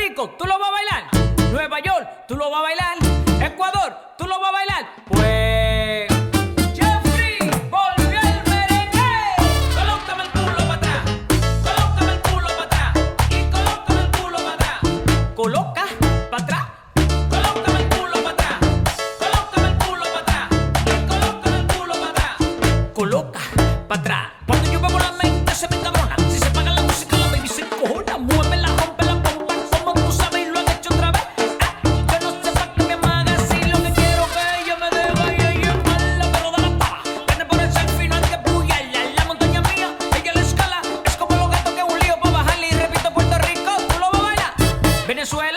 Rico, ¿tú lo vas a bailar? Nueva York, ¿tú lo vas a bailar? Ecuador, ¿tú lo vas a bailar? Pues Jeffrey volvió el merengue. Colócame el culo para atrás, colócame el culo para atrás y colócame el culo para atrás. Coloca para atrás, colócame el culo para atrás, colócame el culo para atrás y colócame el culo para atrás. Coloca para atrás. Cuando yo veo la mente se me encabrona. Si se paga la música la baby se encojona. Muévela, rompe la bomba como tú sabes y lo han hecho otra vez. Yo no sé pa' que me amaga así. Lo que quiero que ella me deja y ella es mala, pero da la pava. Viene por el selfie, no hay que pujarla. La montaña mía, ella la escala. Es como los gatos que un lío pa' bajarle. Y repito, Puerto Rico, tú lo vas a bailar. Venezuela.